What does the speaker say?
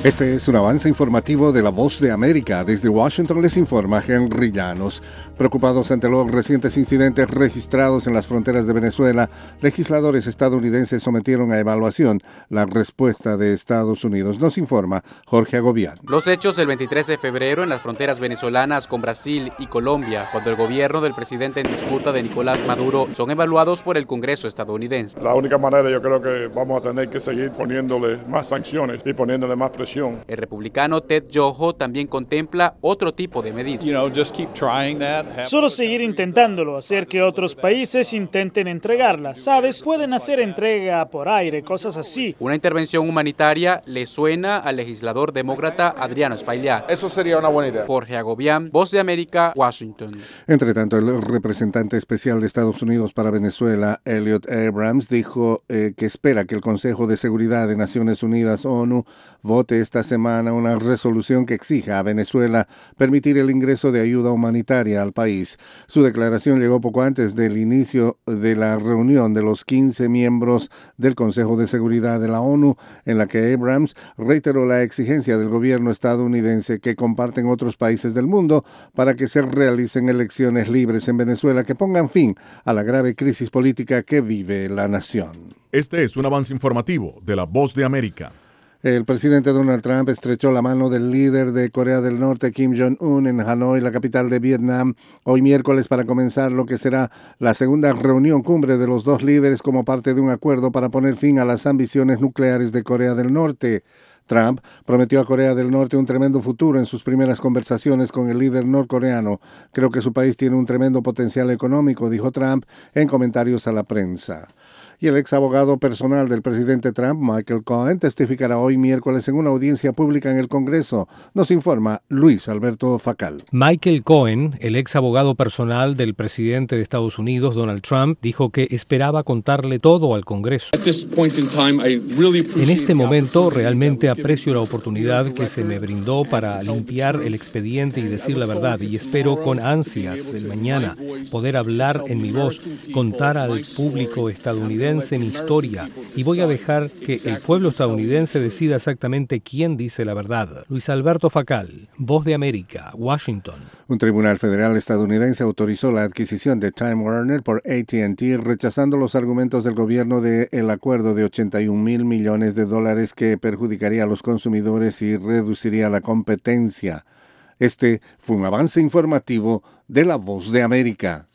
Este es un avance informativo de La Voz de América. Desde Washington les informa Henry Llanos. Preocupados ante los recientes incidentes registrados en las fronteras de Venezuela, legisladores estadounidenses sometieron a evaluación la respuesta de Estados Unidos. Nos informa Jorge Agobián. Los hechos del 23 de febrero en las fronteras venezolanas con Brasil y Colombia, cuando el gobierno del presidente en disputa de Nicolás Maduro, son evaluados por el Congreso estadounidense. La única manera, yo creo que vamos a tener que seguir poniéndole más sanciones y poniéndole más presión. El republicano Ted Yoho también contempla otro tipo de medida. Solo seguir intentándolo, hacer que otros países intenten entregarla. ¿Sabes? Pueden hacer entrega por aire, cosas así. Una intervención humanitaria le suena al legislador demócrata Adriano Espaillat. Eso sería una buena idea. Jorge Agobián, Voz de América, Washington. Entre tanto, el representante especial de Estados Unidos para Venezuela, Elliot Abrams, dijo que espera que el Consejo de Seguridad de Naciones Unidas, ONU, vote esta semana una resolución que exija a Venezuela permitir el ingreso de ayuda humanitaria al país. Su declaración llegó poco antes del inicio de la reunión de los 15 miembros del Consejo de Seguridad de la ONU, en la que Abrams reiteró la exigencia del gobierno estadounidense que comparten otros países del mundo para que se realicen elecciones libres en Venezuela que pongan fin a la grave crisis política que vive la nación. Este es un avance informativo de La Voz de América. El presidente Donald Trump estrechó la mano del líder de Corea del Norte, Kim Jong-un, en Hanoi, la capital de Vietnam, hoy miércoles para comenzar lo que será la segunda reunión cumbre de los dos líderes como parte de un acuerdo para poner fin a las ambiciones nucleares de Corea del Norte. Trump prometió a Corea del Norte un tremendo futuro en sus primeras conversaciones con el líder norcoreano. Creo que su país tiene un tremendo potencial económico, dijo Trump en comentarios a la prensa. Y el ex abogado personal del presidente Trump, Michael Cohen, testificará hoy miércoles en una audiencia pública en el Congreso. Nos informa Luis Alberto Facal. Michael Cohen, el ex abogado personal del presidente de Estados Unidos, Donald Trump, dijo que esperaba contarle todo al Congreso. En este momento, realmente aprecio la oportunidad que se me brindó para limpiar el expediente y decir la verdad, y espero con ansias el mañana poder hablar en mi voz, contar al público estadounidense mi historia, y voy a dejar que el pueblo estadounidense decida exactamente quién dice la verdad. Luis Alberto Facal, Voz de América, Washington. Un tribunal federal estadounidense autorizó la adquisición de Time Warner por AT&T, rechazando los argumentos del gobierno del acuerdo de $81,000 millones que perjudicaría a los consumidores y reduciría la competencia. Este fue un avance informativo de La Voz de América.